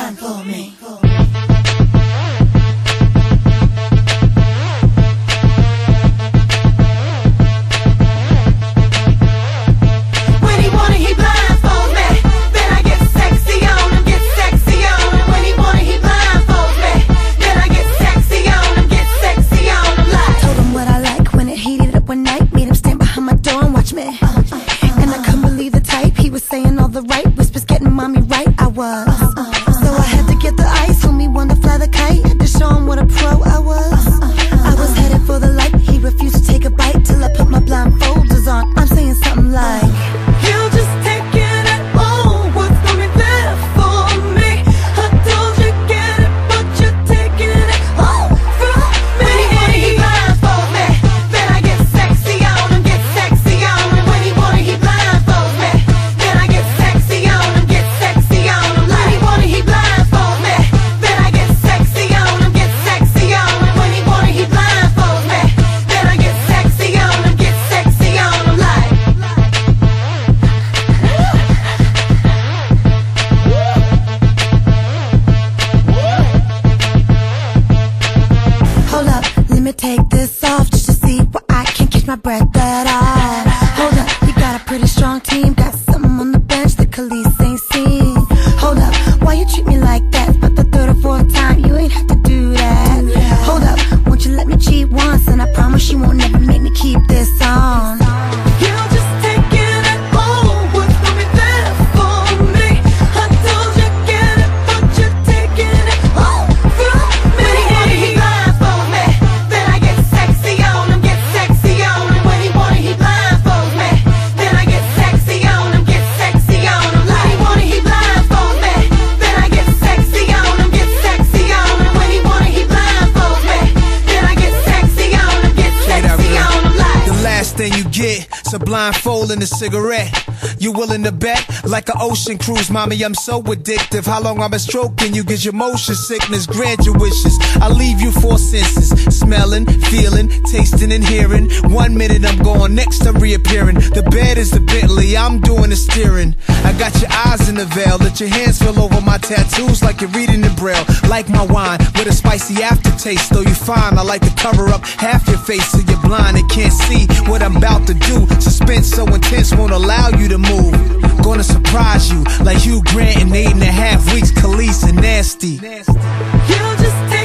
blindfold me. And I couldn't believe the type. He was saying all the right whispers, getting mommy right. I was. So I had to get the ice on me, wanted to fly the kite, to show him what a pro I was. I was headed for the light. He refused to take a bite till I put my blindfolders on. I'm saying something like, "He'll just take it at all. What's gonna be there for me? I told you get it, but you're taking it all from me." When he blindfold me, then I get sexy on him, get sexy on him. When he blindfold me, then I get sexy on him, get sexy on him. When he blindfold me, then I get sexy on him, get sexy on him. When he blindfold me, then I get sexy on him, get sexy on him. hold up, let me take this off just to see why I can't catch my breath at all. Hold up, you got a pretty strong team, got something on the bench that Khalees ain't seen. Hold up, why you treat me like that? But the third or fourth time, you ain't have to do that. Hold up, won't you let me cheat once, and I promise you won't never make me keep this on. "You'll just take it at all. What's gonna be there for me? I told you get it, but you're taking it all from me." When he blindfold me, then I get sexy on him, get sexy on him. When he blindfold me, then I get sexy on him, get sexy on him. When he blindfold me, then I get sexy on him, get sexy on him. When he blindfold me, then I get sexy on him, get sexy on him. The last thing you get is a blindfold and a cigarette. You willing to bet? Like an ocean cruise, mommy, I'm so addictive. How long I've been stroking you gives you motion sickness. Grant your wishes, I leave you four senses. Smelling, feeling, tasting and hearing. 1 minute I'm gone, next I'm reappearing. The bed is the Bentley, I'm doing the steering. I got your eyes in the veil, let your hands fill over my tattoos like you're reading in Braille. Like my wine, with a spicy aftertaste. Though you fine, I like to cover up half your face so you're blind and can't see what I'm about to do. Suspense so intense won't allow you to move. Gonna surprise you like Hugh Grant in 8.5 weeks. Khalees and Nasty. "You'll just take